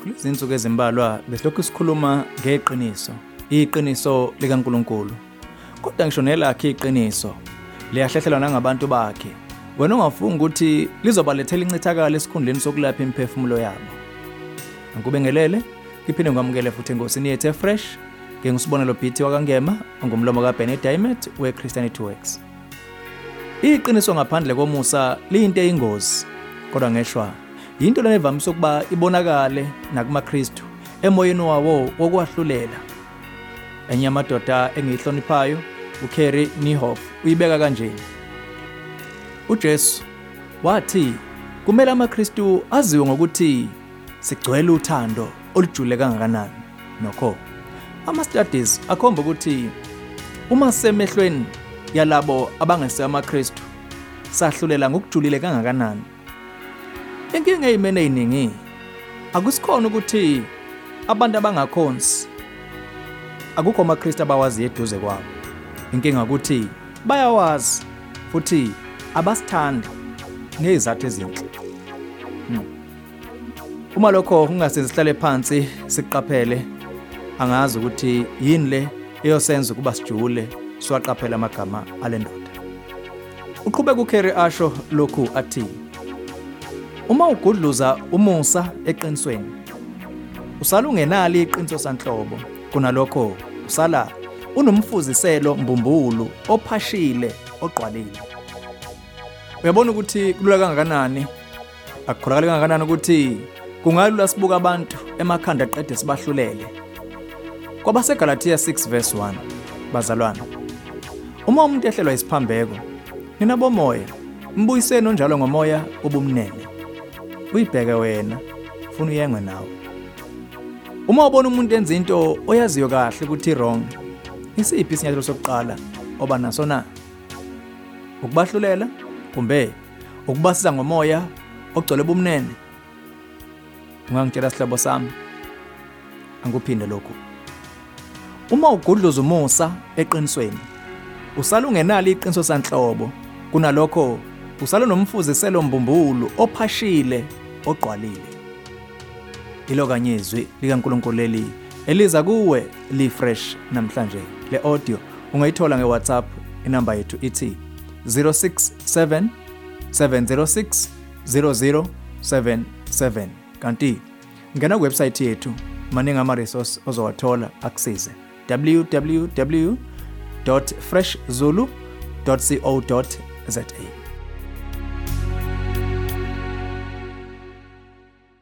Kulezinsuku ezimbalwa besilokhu sikhuluma ngeqiniso, iqiniso likaNkulunkulu. Kodwa ngisho nelakhe iqiniso liyahlehlelwa nangabantu bakhe. Wena ungafunga ukuthi lizobalethela incithakalo esikhundleni sokulapha imiphefumulo yabo. Ngikubengelele, ngiphinde ngamukele futhi enkosini yethu fresh. Ngengusibonelo Phithi wakangema, ongumlomo kaBenny Diamond weChristianity Works. Iqiniso ngaphandle komusa liyinto eyingozi, kodwa ngeshwa yinto lenevamise ukuba ibonakale nakumaKristu emoyeni wawo wokwahlulela. Enye yamadoda engiyihloniphayo, uCarey Nieuwhof, uyibeka kanje: uJesu wathi kumele amaKristu aziwe ngokuthi sigcwele uthando olujule kangakanani. Nokho ama-studies akhomba ukuthi uma semehlweni yalabo abangese amaKristu sahlulela ngokujulile kangakanani. Inkinga eyimene eyiningi akusikhona ukuthi abantu abangakhonsi akukho amaKristu abawazi eduze kwabo. Inkinga ukuthi bayawazi futhi abasithanda ngezizathu ezinhle. Uma lokho kungasenzi sihlale phansi siqaphele, angazi ukuthi yini le eyosenza ukuba sijule siwaqaphela amagama alendoda. Uqhubeka uCarey asho lokhu athi, uma ugudluza umusa eqinisweni, usala ungenali iqiniso sanhlobo. Kunalokho usala unomfuziselo mbumbulu ophashile oqwalile. Uyabona ukuthi kulula kangakanani, akukholakala kangakanani ukuthi kungalula sibuka abantu emakhanda aqede sibahlulele. KwabaseGalatia 6 verse 1, bazalwana, uma umuntu ehlelwa isiphambeko, nina bomoya mbuyiseni onjalo ngomoya obumnene. Uyibheke wena, ufuna uyengwe nawe. Uma ubona umuntu enza into oyaziyo kahle ukuthi wrong, isiphi isinyathelo sokuqala oba naso na? Ukubahlulela kumbe ukubasiza ngomoya ogcwele ubumnene? Ungangitshela sihlobo sami, angikuphinde lokhu. Uma ugudluza umusa eqinisweni, usala ungenali iqiniso sanhlobo. Kunalokho usala nomfuziselo mbumbulu ophashile oqwalile. Ilo kanye izwi likaNkulunkulu leli eliza kuwe li-fresh namhlanje. Le audio ungayithola ngeWhatsApp, inamba yethu ithi 067 706 0077. Kanti ngena kuwebsite yethu, maningi ama-resource ozowathola akusize, www.freshzulu.co.za.